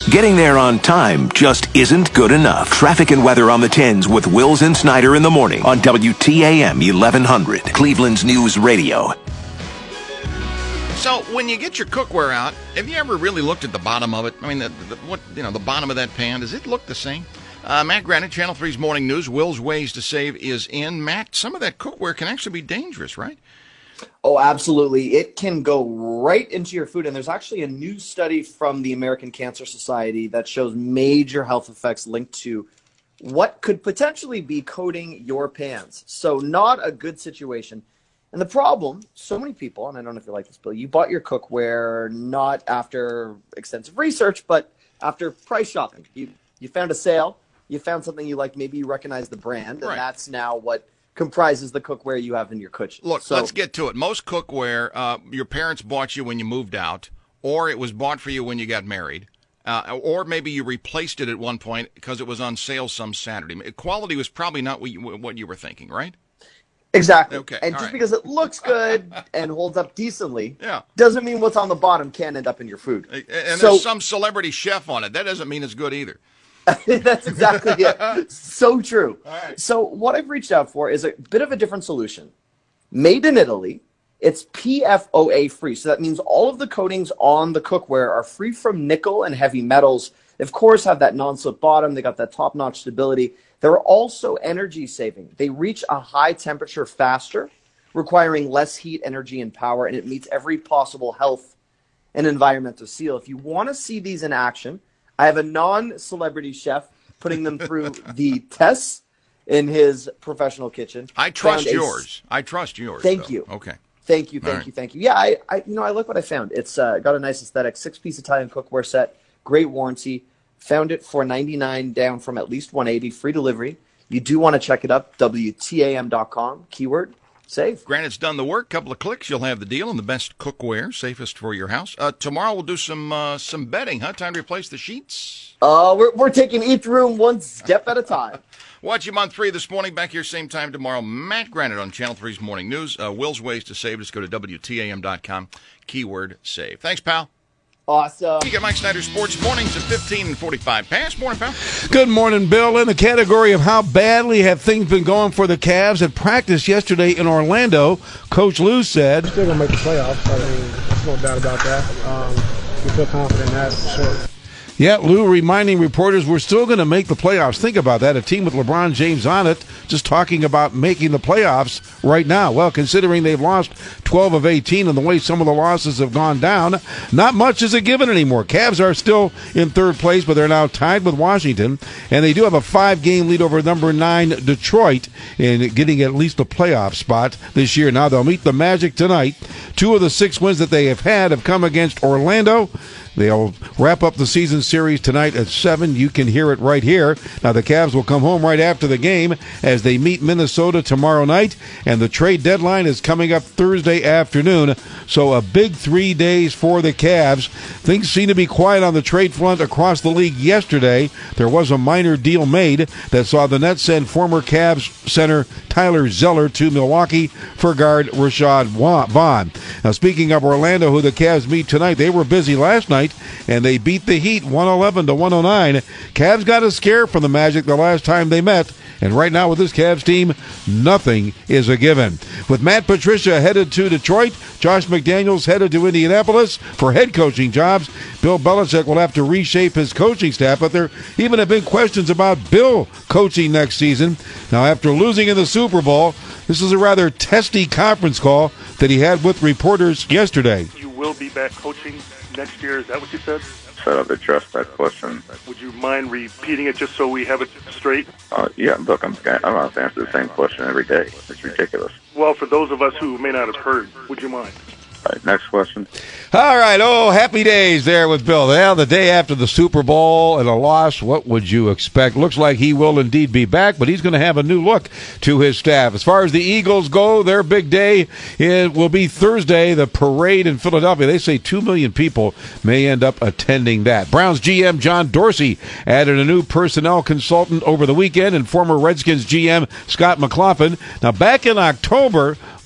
Getting there on time just isn't good enough. Traffic and weather on the 10s with Wills and Snyder in the morning on WTAM 1100, Cleveland's News Radio. So, when you get your cookware out, have you ever really looked at the bottom of it? I mean, the bottom of that pan, does it look the same? Matt Granite, Channel 3's Morning News. Will's Ways to Save is in. Matt, some of that cookware can actually be dangerous, right? Oh, absolutely. It can go right into your food. And there's actually a new study from the American Cancer Society that shows major health effects linked to what could potentially be coating your pans. So not a good situation. And the problem, so many people, and I don't know if you're like this, Bill, you bought your cookware not after extensive research, but after price shopping. You found a sale, you found something you like, maybe you recognize the brand, and that's now what comprises the cookware you have in your kitchen. Look, let's get to it. Most cookware, your parents bought you when you moved out, or it was bought for you when you got married, or maybe you replaced it at one point because it was on sale some Saturday. Quality was probably not what you were thinking, right? Exactly. Okay. And just because it looks good and holds up decently Yeah. doesn't mean what's on the bottom can't end up in your food. And there's some celebrity chef on it. That doesn't mean it's good either. That's exactly it. So true. All right. So what I've reached out for is a bit of a different solution. Made in Italy. It's PFOA free. So that means all of the coatings on the cookware are free from nickel and heavy metals. They, of course, have that non-slip bottom. They got that top-notch stability. They're also energy saving. They reach a high temperature faster, requiring less heat, energy, and power, and it meets every possible health and environmental seal. If you want to see these in action, I have a non-celebrity chef putting them through the tests in his professional kitchen. I trust yours. I trust yours. Thank you. Okay. Thank you. Yeah, I look what I found. It's got a nice aesthetic, 6-piece Italian cookware set, great warranty. Found it for $99, down from at least $180, free delivery. You do want to check it up, WTAM.com, keyword save. Granite's done the work. Couple of clicks, you'll have the deal and the best cookware, safest for your house. Tomorrow we'll do some bedding, huh? Time to replace the sheets? We're taking each room one step at a time. Watch him on 3 this morning. Back here same time tomorrow. Matt Granite on Channel 3's Morning News. Will's Ways to Save. Just go to WTAM.com, keyword save. Thanks, pal. Awesome. You get Mike Snyder Sports Mornings at 15:45 past. Morning, pal. Good morning, Bill. In the category of how badly have things been going for the Cavs at practice yesterday in Orlando, Coach Lou said, Still going to make the playoffs. I mean, there's no doubt about that. We feel confident in that for sure. Yeah, Lou reminding reporters we're still going to make the playoffs. Think about that. A team with LeBron James on it just talking about making the playoffs right now. Well, considering they've lost 12 of 18 and the way some of the losses have gone down, not much is a given anymore. Cavs are still in third place, but they're now tied with Washington, and they do have a 5-game lead over number 9 Detroit in getting at least a playoff spot this year. Now they'll meet the Magic tonight. 2 of the 6 wins that they have had have come against Orlando. They'll wrap up the season series tonight at 7. You can hear it right here. Now, the Cavs will come home right after the game as they meet Minnesota tomorrow night, and the trade deadline is coming up Thursday afternoon. So a big 3 days for the Cavs. Things seem to be quiet on the trade front across the league yesterday. There was a minor deal made that saw the Nets send former Cavs center Tyler Zeller to Milwaukee for guard Rashad Vaughn. Now, speaking of Orlando, who the Cavs meet tonight, they were busy last night, and they beat the Heat 111-109. Cavs got a scare from the Magic the last time they met, and right now with this Cavs team, nothing is a given. With Matt Patricia headed to Detroit, Josh McDaniels headed to Indianapolis for head coaching jobs. Bill Belichick will have to reshape his coaching staff, but there even have been questions about Bill coaching next season. Now, after losing in the Super Bowl, this is a rather testy conference call that he had with reporters yesterday. You will be back coaching next year, is that what you said? I'd have to address that question. Would you mind repeating it just so we have it straight? Yeah, look, I'm going to have to answer the same question every day. It's ridiculous. Well, for those of us who may not have heard, would you mind? All right, next question. All right, happy days there with Bill. Well, the day after the Super Bowl and a loss, what would you expect? Looks like he will indeed be back, but he's going to have a new look to his staff. As far as the Eagles go, their big day it will be Thursday, the parade in Philadelphia. They say 2 million people may end up attending that. Browns GM John Dorsey added a new personnel consultant over the weekend, and former Redskins GM Scott McLaughlin. Now, back in October,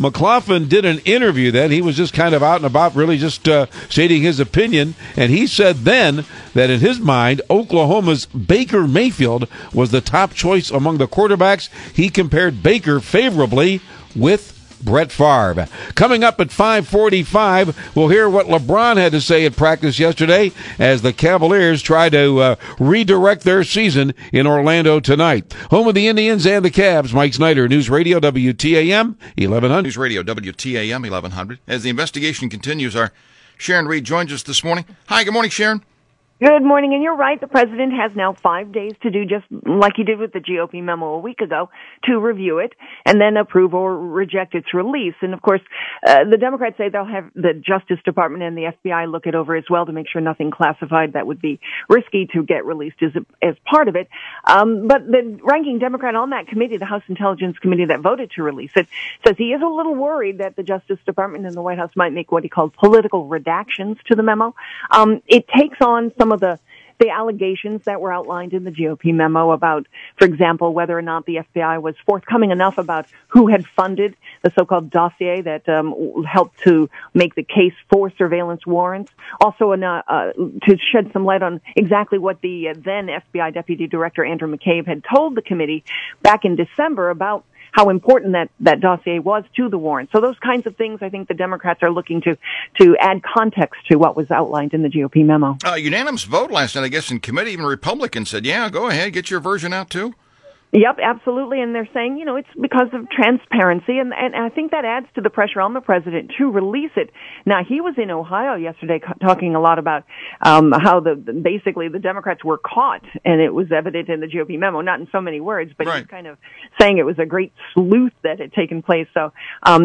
McLaughlin did an interview then. He was just kind of out and about, really just stating his opinion. And he said then that in his mind, Oklahoma's Baker Mayfield was the top choice among the quarterbacks. He compared Baker favorably with Brett Favre. Coming up at 5:45, we'll hear what LeBron had to say at practice yesterday as the Cavaliers try to redirect their season in Orlando tonight. Home of the Indians and the Cavs, Mike Snyder, News Radio WTAM 1100. News Radio WTAM 1100. As the investigation continues, our Sharon Reed joins us this morning. Hi, good morning, Sharon. Good morning, and you're right. The president has now 5 days to do just like he did with the GOP memo a week ago, to review it and then approve or reject its release. And of course, the Democrats say they'll have the Justice Department and the FBI look it over as well to make sure nothing classified that would be risky to get released as part of it. But the ranking Democrat on that committee, the House Intelligence Committee that voted to release it, says he is a little worried that the Justice Department and the White House might make what he calls political redactions to the memo. It takes on some of the allegations that were outlined in the GOP memo about, for example, whether or not the FBI was forthcoming enough about who had funded the so-called dossier that helped to make the case for surveillance warrants. Also, to shed some light on exactly what the then FBI Deputy Director Andrew McCabe had told the committee back in December about how important that dossier was to the warrant. So those kinds of things, I think the Democrats are looking to add context to what was outlined in the GOP memo. Unanimous vote last night, I guess, in committee. Even Republicans said, yeah, go ahead, get your version out too. Yep, absolutely. And they're saying, it's because of transparency. And I think that adds to the pressure on the president to release it. Now, he was in Ohio yesterday talking a lot about how basically the Democrats were caught. And it was evident in the GOP memo, not in so many words, but he's kind of saying it was a great sleuth that had taken place. So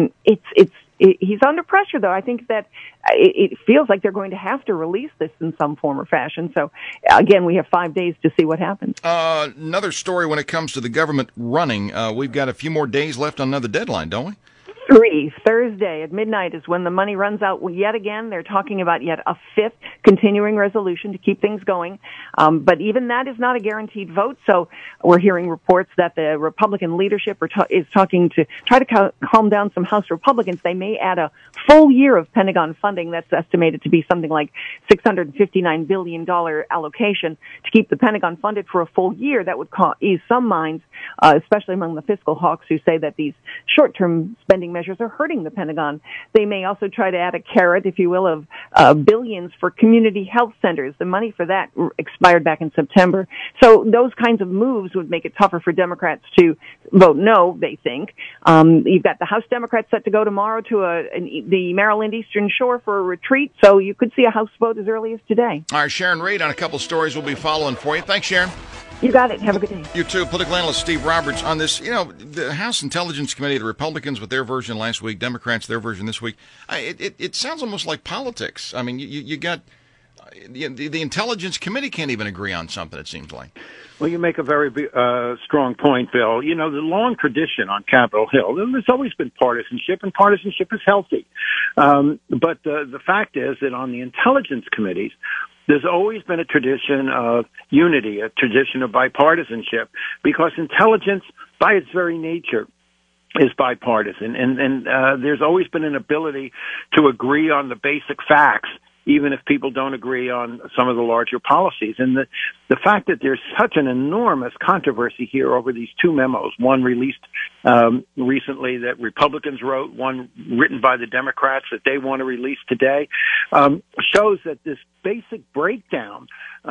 he's under pressure, though. I think that it feels like they're going to have to release this in some form or fashion. So, again, we have 5 days to see what happens. Another story when it comes to the government running. We've got a few more days left on another deadline, don't we? 3, Thursday at midnight is when the money runs out yet again. They're talking about yet a 5th continuing resolution to keep things going. But even that is not a guaranteed vote. So we're hearing reports that the Republican leadership is talking to try to calm down some House Republicans. They may add a full year of Pentagon funding that's estimated to be something like $659 billion allocation to keep the Pentagon funded for a full year. That would ease some minds, especially among the fiscal hawks who say that these short-term spending measures are hurting the Pentagon. They may also try to add a carrot, if you will, of billions for community health centers. The money for that expired back in September. So those kinds of moves would make it tougher for Democrats to vote no, they think. You've got the House Democrats set to go tomorrow to the Maryland Eastern Shore for a retreat, so you could see a House vote as early as today. All right, Sharon Reed on a couple stories we'll be following for you. Thanks, Sharon. You got it. Have a good day. You too. Political analyst Steve Roberts on this. The House Intelligence Committee, the Republicans with their version last week, Democrats their version this week. It sounds almost like politics. I mean, you got the Intelligence Committee can't even agree on something, it seems like. Well, you make a very strong point, Bill. The long tradition on Capitol Hill, there's always been partisanship, and partisanship is healthy. But the fact is that on the intelligence committees, there's always been a tradition of unity, a tradition of bipartisanship, because intelligence, by its very nature, is bipartisan. And there's always been an ability to agree on the basic facts, even if people don't agree on some of the larger policies. And the fact that there's such an enormous controversy here over these two memos, one released recently that Republicans wrote, one written by the Democrats that they want to release today, shows that this basic breakdown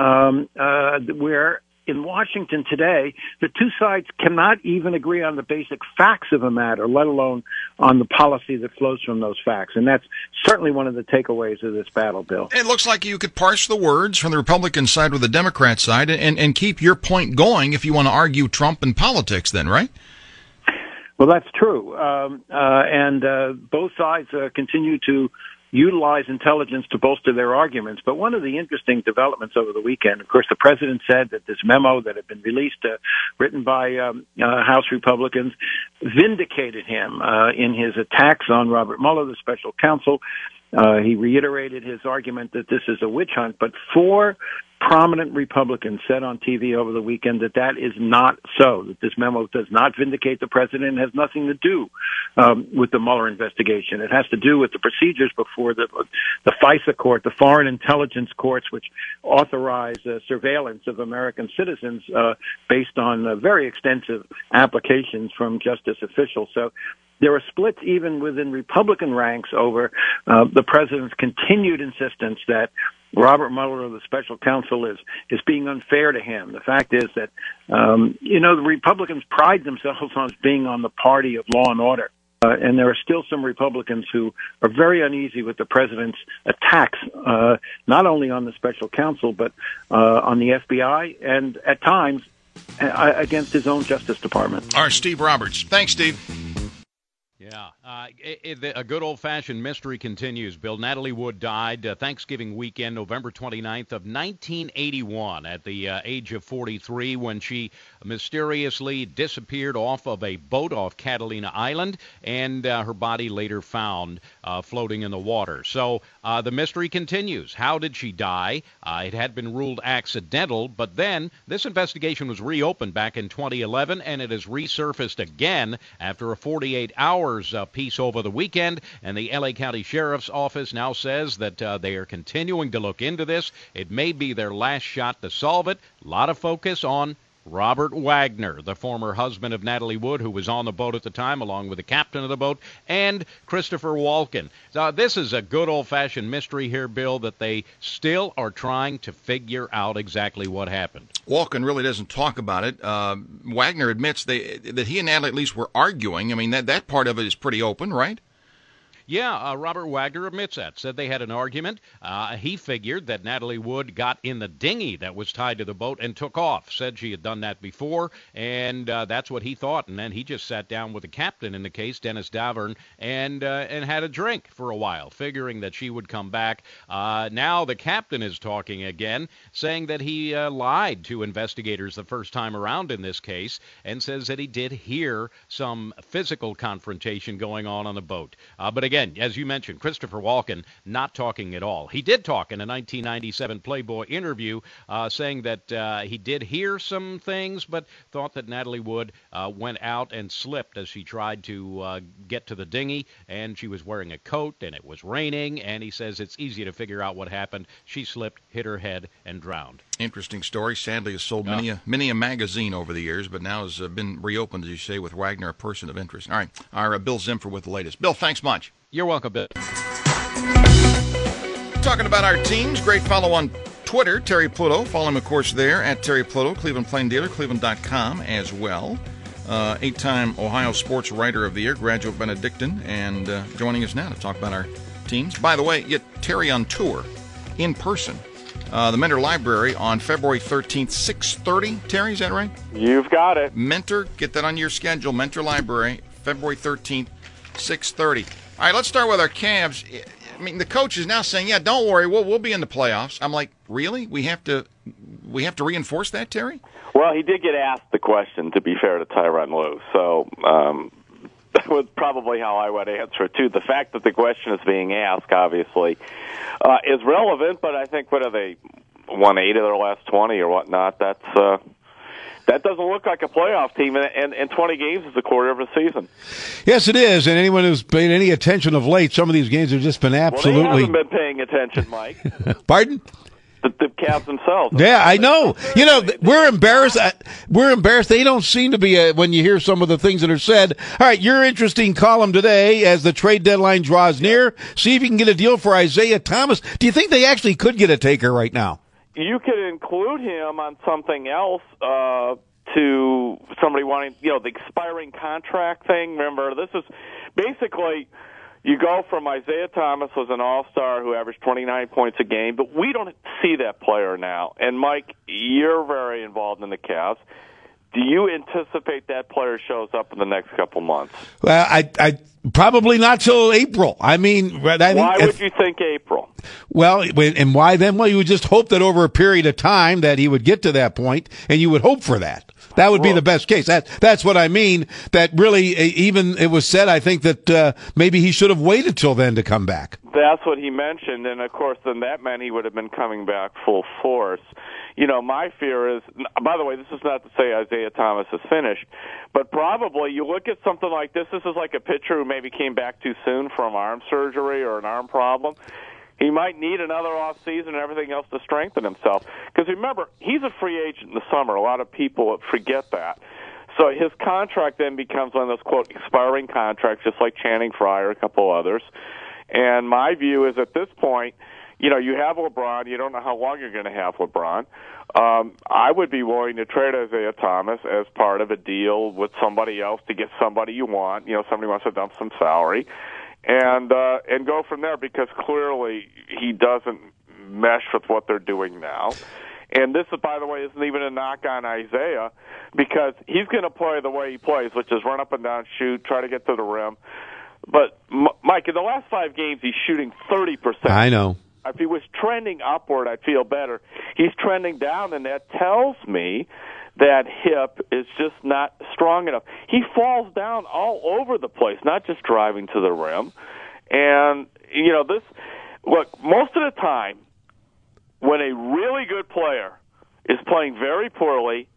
where in Washington today, the two sides cannot even agree on the basic facts of a matter, let alone on the policy that flows from those facts. And that's certainly one of the takeaways of this battle, Bill. It looks like you could parse the words from the Republican side with the Democrat side and keep your point going if you want to argue Trump and politics then, right? Well, that's true. And both sides continue to utilize intelligence to bolster their arguments. But one of the interesting developments over the weekend, of course, the president said that this memo that had been released, written by House Republicans, vindicated him in his attacks on Robert Mueller, the special counsel. He reiterated his argument that this is a witch hunt, but 4 prominent Republicans said on TV over the weekend that is not so, that this memo does not vindicate the president and has nothing to do with the Mueller investigation. It has to do with the procedures before the FISA court, the Foreign Intelligence Courts, which authorize surveillance of American citizens based on very extensive applications from justice officials. So there are splits even within Republican ranks over the president's continued insistence that Robert Mueller, the special counsel, is being unfair to him. The fact is that, the Republicans pride themselves on being on the party of law and order. And there are still some Republicans who are very uneasy with the president's attacks, not only on the special counsel, but on the FBI and at times against his own Justice Department. All right, Steve Roberts. Thanks, Steve. Yeah, a good old-fashioned mystery continues, Bill. Natalie Wood died Thanksgiving weekend, November 29th of 1981 at the age of 43 when she mysteriously disappeared off of a boat off Catalina Island, and her body later found floating in the water. So the mystery continues. How did she die? It had been ruled accidental, but then this investigation was reopened back in 2011, and it has resurfaced again after a 48-hour piece over the weekend, and the L.A. County Sheriff's Office now says that they are continuing to look into this. It may be their last shot to solve it. A lot of focus on Robert Wagner, the former husband of Natalie Wood, who was on the boat at the time, along with the captain of the boat, and Christopher Walken. So this is a good old-fashioned mystery here, Bill, that they still are trying to figure out exactly what happened. Walken really doesn't talk about it. Wagner admits that he and Natalie at least were arguing. I mean, that part of it is pretty open, right? Yeah, Robert Wagner admits that. Said they had an argument. He figured that Natalie Wood got in the dinghy that was tied to the boat and took off. Said she had done that before, and that's what he thought. And then he just sat down with the captain in the case, Dennis Davern, and had a drink for a while, figuring that she would come back. Now the captain is talking again, saying that he lied to investigators the first time around in this case, and says that he did hear some physical confrontation going on the boat. But again, as you mentioned, Christopher Walken not talking at all. He did talk in a 1997 Playboy interview, saying that he did hear some things, but thought that Natalie Wood went out and slipped as she tried to get to the dinghy, and she was wearing a coat, and it was raining, and he says it's easy to figure out what happened. She slipped, hit her head, and drowned. Interesting story. Sadly, has sold many a magazine over the years, but now has been reopened, as you say, with Wagner, a person of interest. All right, our Bill Zimfer with the latest. Bill, thanks much. You're welcome, Bill. Talking about our teams, great follow on Twitter, Terry Pluto. Follow him, of course, there at Terry Pluto, Cleveland Plain Dealer, Cleveland.com as well. 8-time Ohio Sports Writer of the Year, graduate Benedictine, and joining us now to talk about our teams. By the way, get Terry on tour in person. The Mentor Library on February 13th, 6:30. Terry, is that right? You've got it. Mentor, get that on your schedule. Mentor Library, February 13th, 6:30. All right, let's start with our Cavs. I mean, the coach is now saying, "Yeah, don't worry, we'll be in the playoffs." I'm like, really? We have to reinforce that, Terry? Well, he did get asked the question, to be fair to Tyronn Lue, so that was probably how I would answer it too. The fact that the question is being asked, obviously, is relevant. But I think what are they, won 8 of their last 20 or whatnot? That doesn't look like a playoff team, and 20 games is a quarter of a season. Yes, it is, and anyone who's paid any attention of late, some of these games have just been absolutely... Well, they haven't been paying attention, Mike. Pardon? The Cavs themselves. Yeah, I know. You know, we're embarrassed. We're embarrassed. They don't seem to be when you hear some of the things that are said. All right, your interesting column today as the trade deadline draws near. See if you can get a deal for Isaiah Thomas. Do you think they actually could get a taker right now? You could include him on something else to somebody wanting, the expiring contract thing. Remember, this is basically you go from Isaiah Thomas was an all-star who averaged 29 points a game, but we don't see that player now. And, Mike, you're very involved in the Cavs. Do you anticipate that player shows up in the next couple months? Well, I probably not till April. I mean, why would you think April? Well, and why then? Well, you would just hope that over a period of time that he would get to that point, and you would hope for that. That would be the best case. That's what I mean. That really, even it was said, I think that maybe he should have waited till then to come back. That's what he mentioned, and of course, then that meant he would have been coming back full force. You know, my fear is, by the way, this is not to say Isaiah Thomas is finished, but probably you look at something like this is like a pitcher who maybe came back too soon from arm surgery or an arm problem. He might need another off season and everything else to strengthen himself. Because remember, he's a free agent in the summer. A lot of people forget that. So his contract then becomes one of those, quote, expiring contracts, just like Channing Frye, a couple others. And my view is at this point, you know, you have LeBron. You don't know how long you're going to have LeBron. I would be willing to trade Isaiah Thomas as part of a deal with somebody else to get somebody you want. You know, somebody wants to dump some salary. And go from there, because clearly he doesn't mesh with what they're doing now. And this, by the way, isn't even a knock on Isaiah, because he's going to play the way he plays, which is run up and down, shoot, try to get to the rim. But, Mike, in the last 5 games, he's shooting 30%. I know. If he was trending upward, I'd feel better. He's trending down, and that tells me that hip is just not strong enough. He falls down all over the place, not just driving to the rim. And, you know, look, most of the time, when a really good player is playing very poorly,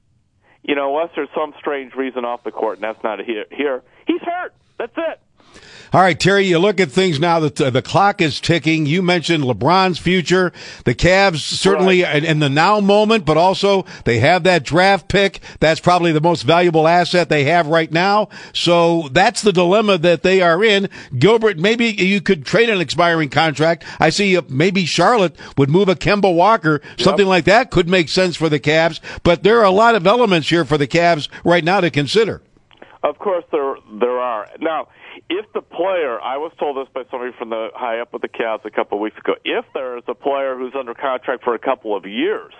you know, unless there's some strange reason off the court, and that's not here, he's hurt. That's it. All right, Terry, you look at things now that the clock is ticking. You mentioned LeBron's future. The Cavs certainly in the now moment, but also they have that draft pick. That's probably the most valuable asset they have right now. So that's the dilemma that they are in. Gilbert, maybe you could trade an expiring contract. I see maybe Charlotte would move a Kemba Walker. Something like that could make sense for the Cavs. But there are a lot of elements here for the Cavs right now to consider. Of course there are. Now, if the player, I was told this by somebody from the high up with the Cavs a couple of weeks ago, if there is a player who's under contract for a couple of years,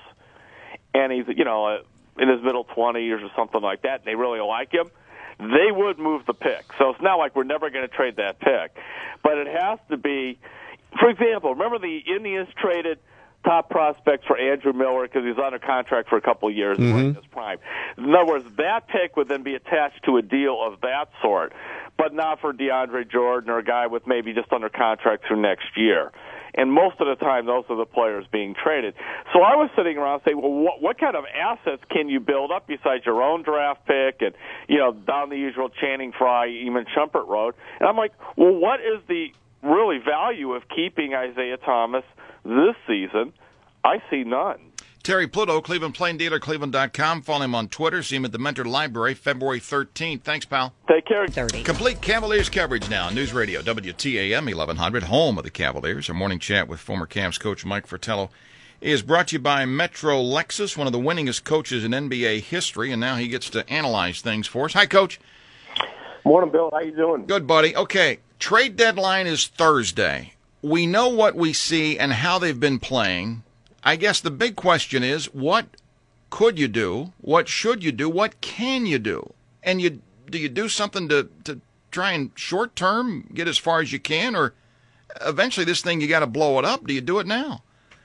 and he's, you know, in his middle 20s or something like that, and they really like him, they would move the pick. So it's not like we're never going to trade that pick. But it has to be, for example, remember the Indians traded top prospects for Andrew Miller because he's under contract for a couple of years in his prime. In other words, that pick would then be attached to a deal of that sort, but not for DeAndre Jordan or a guy with maybe just under contract through next year. And most of the time, those are the players being traded. So I was sitting around saying, well, what kind of assets can you build up besides your own draft pick and, you know, down the usual Channing Frye, Eamon Shumpert road? And I'm like, well, what is the really value of keeping Isaiah Thomas this season? I see none. Terry Pluto, Cleveland Plain Dealer, Cleveland.com. Follow him on Twitter. See him at the Mentor Library, February 13th. Thanks, pal. Take care. 30. Complete Cavaliers coverage now. News Radio, WTAM 1100, home of the Cavaliers. Our morning chat with former Cavs coach Mike Fratello is brought to you by Metro Lexus, one of the winningest coaches in NBA history, and now he gets to analyze things for us. Hi, Coach. Morning, Bill. How you doing? Good, buddy. Okay, trade deadline is Thursday. We know what we see and how they've been playing. I guess the big question is, what could you do? What should you do? What can you do? And do you do something to try and short term get as far as you can, or eventually this thing you got to blow it up? Do you do it now?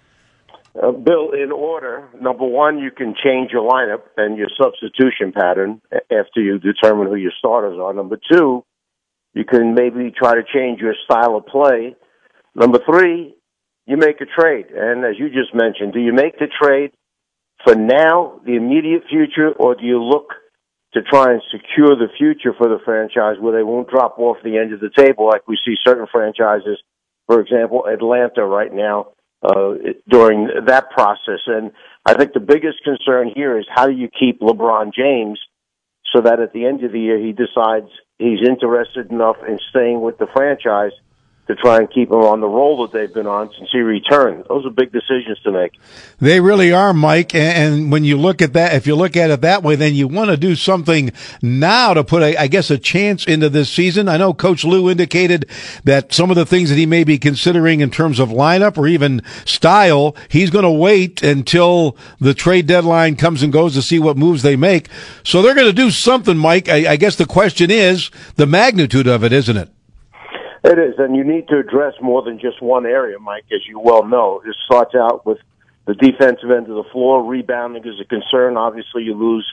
Bill, in order, number one, you can change your lineup and your substitution pattern after you determine who your starters are. Number two, you can maybe try to change your style of play. Number three, you make a trade. And as you just mentioned, do you make the trade for now, the immediate future, or do you look to try and secure the future for the franchise where they won't drop off the end of the table like we see certain franchises, for example, Atlanta right now, during that process? And I think the biggest concern here is how do you keep LeBron James so that at the end of the year he decides he's interested enough in staying with the franchise to try and keep him on the roll that they've been on since he returned. Those are big decisions to make. They really are, Mike. And when you look at that, if you look at it that way, then you want to do something now to put, a chance into this season. I know Coach Lou indicated that some of the things that he may be considering in terms of lineup or even style, he's going to wait until the trade deadline comes and goes to see what moves they make. So they're going to do something, Mike. I guess the question is the magnitude of it, isn't it? It is, and you need to address more than just one area, Mike, as you well know. It starts out with the defensive end of the floor. Rebounding is a concern. Obviously, you lose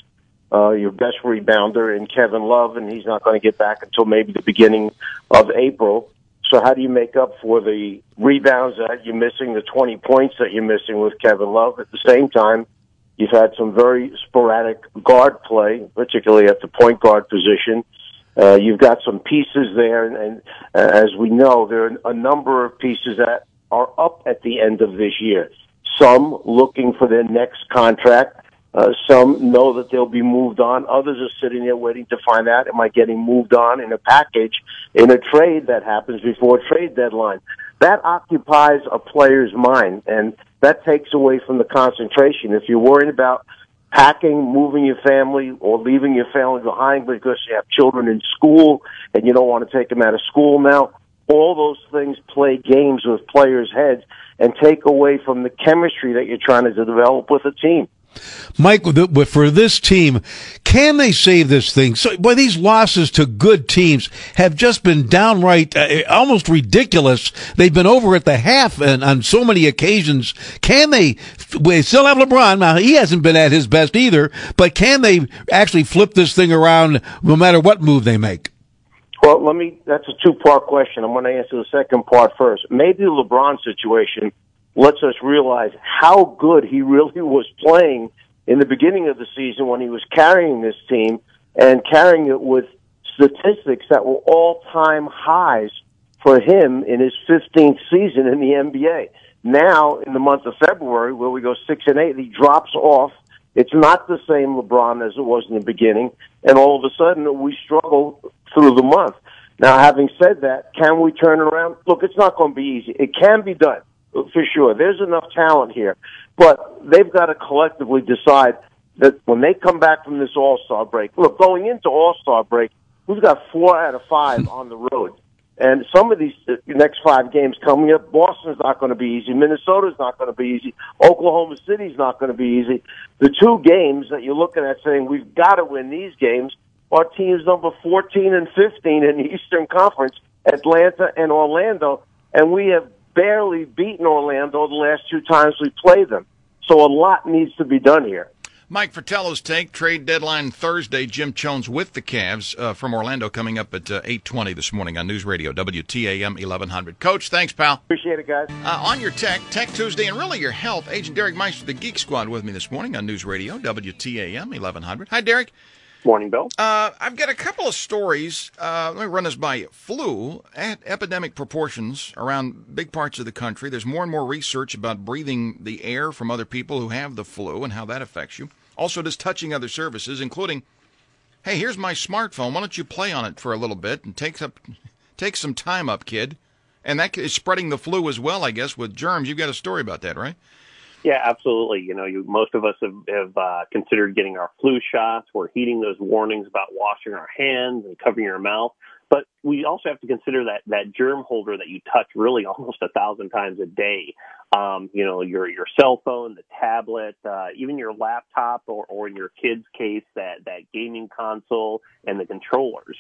your best rebounder in Kevin Love, and he's not going to get back until maybe the beginning of April. So how do you make up for the rebounds that you're missing, the 20 points that you're missing with Kevin Love? At the same time, you've had some very sporadic guard play, particularly at the point guard position. You've got some pieces there, and as we know, there are a number of pieces that are up at the end of this year. Some looking for their next contract. Some know that they'll be moved on. Others are sitting there waiting to find out, am I getting moved on in a package, in a trade that happens before trade deadline? That occupies a player's mind, and that takes away from the concentration. If you're worried about packing, moving your family, or leaving your family behind because you have children in school and you don't want to take them out of school now, all those things play games with players' heads and take away from the chemistry that you're trying to develop with a team. Mike, for this team, can they save this thing? So, boy, these losses to good teams have just been downright almost ridiculous. They've been over at the half and on so many occasions. Can they still have LeBron? Now, he hasn't been at his best either, but can they actually flip this thing around no matter what move they make? Well, that's a two-part question. I'm going to answer the second part first. Maybe the LeBron situation lets us realize how good he really was playing in the beginning of the season when he was carrying this team and carrying it with statistics that were all-time highs for him in his 15th season in the NBA. Now, in the month of February, where we go 6-8, he drops off. It's not the same LeBron as it was in the beginning, and all of a sudden we struggle through the month. Now, having said that, can we turn around? Look, it's not going to be easy. It can be done. For sure. There's enough talent here. But they've got to collectively decide that when they come back from this All-Star break, look, going into All-Star break, we've got 4 out of 5 on the road. And some of these next 5 games coming up, Boston's not going to be easy. Minnesota's not going to be easy. Oklahoma City's not going to be easy. The 2 games that you're looking at saying we've got to win these games are teams number 14 and 15 in the Eastern Conference, Atlanta and Orlando. And we have barely beaten Orlando the last 2 times we played them. So a lot needs to be done here. Mike Fratello's take, trade deadline Thursday, Jim Chones with the Cavs from Orlando coming up at 8:20 this morning on News Radio, WTAM 1100. Coach, thanks, pal. Appreciate it, guys. On your Tech Tuesday, and really your health, Agent Derek Meister, the Geek Squad, with me this morning on News Radio, WTAM 1100. Hi, Derek. Morning, Bill. I've got a couple of stories. Let me run this by you. Flu at epidemic proportions around big parts of the country. There's more and more research about breathing the air from other people who have the flu and how that affects you. Also, just touching other surfaces, including, hey, here's my smartphone. Why don't you play on it for a little bit and take some time up, kid? And that is spreading the flu as well, I guess, with germs. You've got a story about that, right? Yeah, absolutely. You know, most of us have considered getting our flu shots. We're heeding those warnings about washing our hands and covering your mouth. But we also have to consider that germ holder that you touch really almost 1,000 times a day. Your cell phone, the tablet, even your laptop, or in your kid's case, that gaming console and the controllers.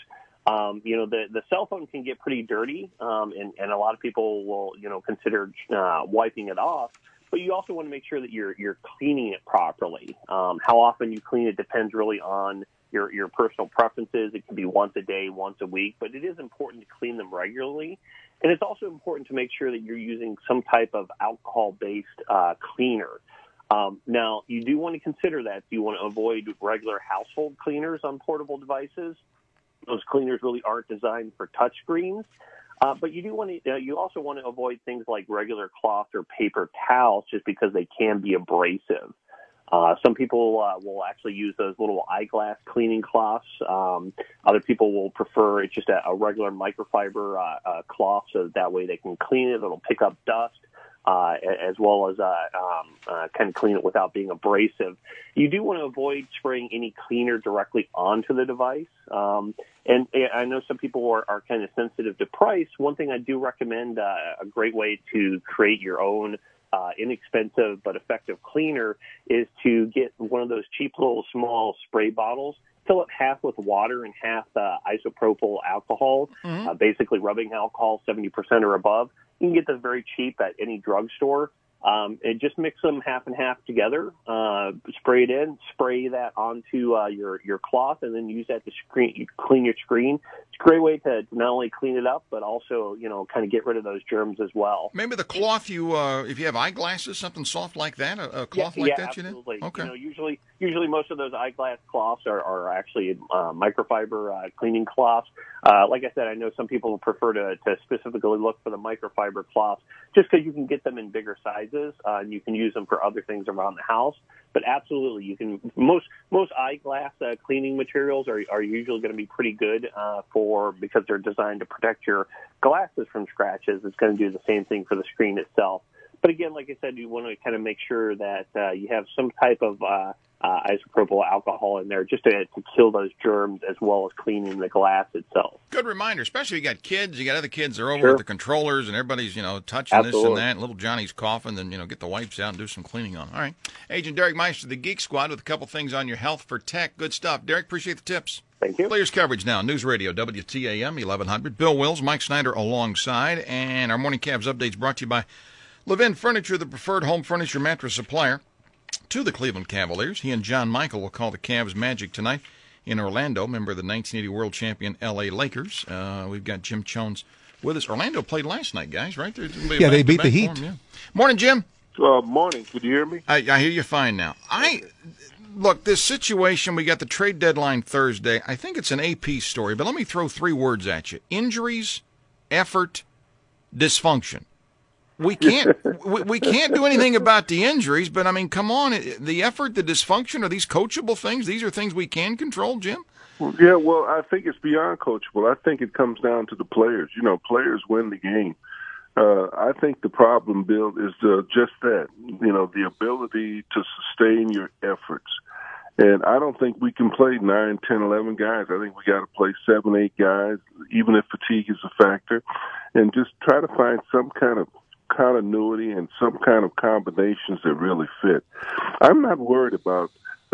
The cell phone can get pretty dirty, and a lot of people will, consider wiping it off. But you also want to make sure that you're cleaning it properly. How often you clean it depends really on your personal preferences. It can be once a day, once a week, but it is important to clean them regularly. And it's also important to make sure that you're using some type of alcohol-based cleaner. Now, you do want to consider that. You want to avoid regular household cleaners on portable devices. Those cleaners really aren't designed for touchscreens. But you also want to avoid things like regular cloth or paper towels just because they can be abrasive. Some people will actually use those little eyeglass cleaning cloths. Other people will prefer it's just a regular microfiber cloth, so that way they can clean it. It'll pick up dust. As well as kind of clean it without being abrasive. You do want to avoid spraying any cleaner directly onto the device. And I know some people are kind of sensitive to price. One thing I do recommend, a great way to create your own inexpensive but effective cleaner, is to get one of those cheap little small spray bottles. Fill it half with water and half isopropyl alcohol, basically rubbing alcohol, 70% or above. You can get this very cheap at any drugstore. And just mix them half and half together, spray it in, spray that onto your cloth, and then use that to clean your screen. It's a great way to not only clean it up, but also, kind of get rid of those germs as well. Maybe the cloth if you have eyeglasses, something soft like that, a cloth like that, absolutely. Okay. Usually most of those eyeglass cloths are actually microfiber cleaning cloths. Like I said, I know some people prefer to specifically look for the microfiber cloths just because you can get them in bigger sizes and you can use them for other things around the house. But absolutely, you can. Most eyeglass cleaning materials are usually going to be pretty good because they're designed to protect your glasses from scratches. It's going to do the same thing for the screen itself. But again, like I said, you want to kind of make sure that you have some type of isopropyl alcohol in there just to kill those germs as well as cleaning the glass itself. Good reminder, especially if you got kids, you got other kids that are over with the controllers and everybody's, touching this and that, and little Johnny's coughing, then, get the wipes out and do some cleaning on. All right. Agent Derek Meister, the Geek Squad, with a couple things on your health for tech. Good stuff. Derek, appreciate the tips. Thank you. Players coverage now. News Radio, WTAM, 1100. Bill Wills, Mike Snyder alongside, and our Morning Cavs updates brought to you by Levin Furniture, the preferred home furniture mattress supplier to the Cleveland Cavaliers. He and John Michael will call the Cavs Magic tonight in Orlando, member of the 1980 world champion L.A. Lakers. We've got Jim Jones with us. Orlando played last night, guys, right? They beat the Heat. Morning, Jim. Morning. Can you hear me? I hear you fine now. Look, this situation, we got the trade deadline Thursday. I think it's an AP story, but let me throw three words at you. Injuries, effort, dysfunction. We can't we can't do anything about the injuries, but, come on. The effort, the dysfunction, are these coachable things? These are things we can control, Jim? Yeah, well, I think it's beyond coachable. I think it comes down to the players. Players win the game. I think the problem, Bill, is just that, the ability to sustain your efforts. And I don't think we can play 9, 10, 11 guys. I think we got to play 7, 8 guys, even if fatigue is a factor, and just try to find some kind of continuity and some kind of combinations that really fit. I'm not worried about,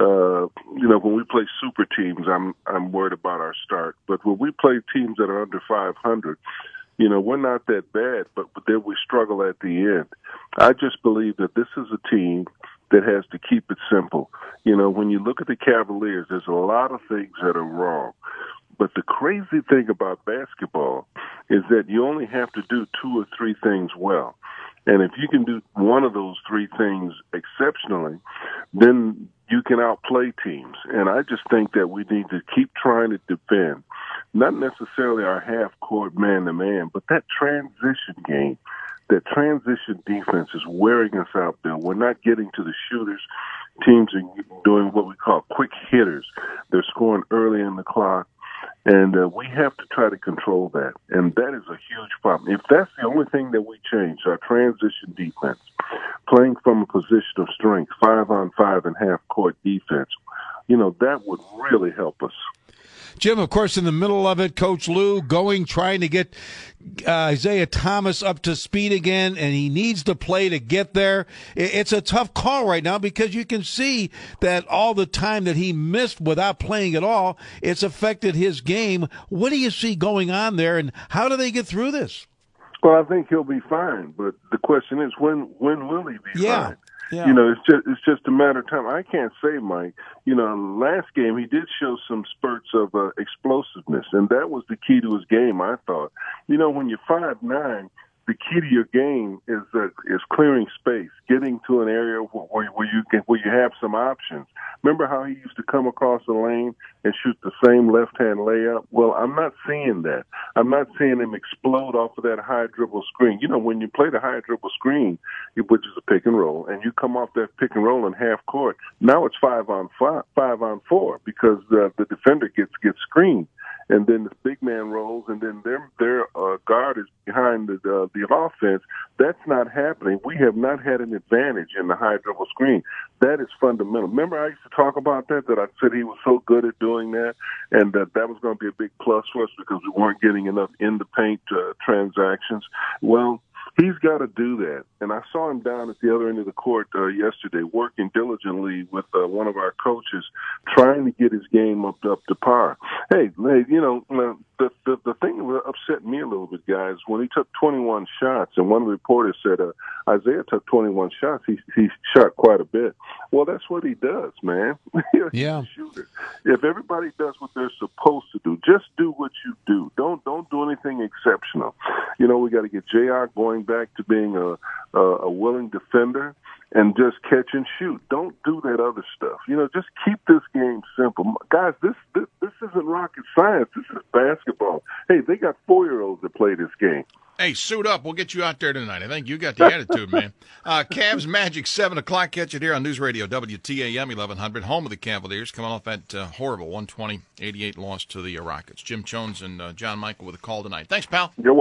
when we play super teams, I'm worried about our start. But when we play teams that are under 500, we're not that bad, but then we struggle at the end. I just believe that this is a team that has to keep it simple. When you look at the Cavaliers, there's a lot of things that are wrong. But the crazy thing about basketball is that you only have to do 2 or 3 things well. And if you can do one of those 3 things exceptionally, then you can outplay teams. And I just think that we need to keep trying to defend, not necessarily our half-court man-to-man, but that transition game, that transition defense is wearing us out there. We're not getting to the shooters. Teams are doing what we call quick hitters. They're scoring early in the clock. And we have to try to control that. And that is a huge problem. If that's the only thing that we change, our transition defense, playing from a position of strength, 5-on-5 and half-court defense, that would really help us. Jim, of course, in the middle of it, Coach Lou trying to get Isaiah Thomas up to speed again, and he needs to play to get there. It's a tough call right now because you can see that all the time that he missed without playing at all, it's affected his game. What do you see going on there, and how do they get through this? Well, I think he'll be fine, but the question is, when will he be fine? Yeah. It's just a matter of time. I can't say, Mike. Last game he did show some spurts of explosiveness, and that was the key to his game, I thought. When you're 5'9", the key to your game is clearing space, getting to an area where you have some options. Remember how he used to come across the lane and shoot the same left-hand layup? Well, I'm not seeing that. I'm not seeing him explode off of that high dribble screen. When you play the high dribble screen, which is a pick and roll, and you come off that pick and roll in half court, now it's 5-on-4 because the defender gets screened. And then the big man rolls, and then their guard is behind the offense. That's not happening. We have not had an advantage in the high dribble screen. That is fundamental. Remember I used to talk about that I said he was so good at doing that, and that was going to be a big plus for us because we weren't getting enough in the paint transactions. Well, he's got to do that. And I saw him down at the other end of the court yesterday working diligently with one of our coaches, trying to get his game up to par. Hey, the thing that upset me a little bit, guys, when he took 21 shots, and one reporter said Isaiah took 21 shots, he shot quite a bit. Well, that's what he does, man. He's a shooter. If everybody does what they're supposed to do, just do what you do. Don't do anything exceptional. You know, we got to get J.R. going back to being a willing defender and just catch and shoot. Don't do that other stuff. You know, just keep this game simple. Guys, this isn't rocket science. This is basketball. Hey, they got 4-year-olds that play this game. Hey, suit up. We'll get you out there tonight. I think you got the attitude, man. Cavs Magic, 7 o'clock. Catch it here on News Radio, WTAM 1100, home of the Cavaliers, coming off that horrible 120-88 loss to the Rockets. Jim Jones and John Michael with a call tonight. Thanks, pal. You're welcome.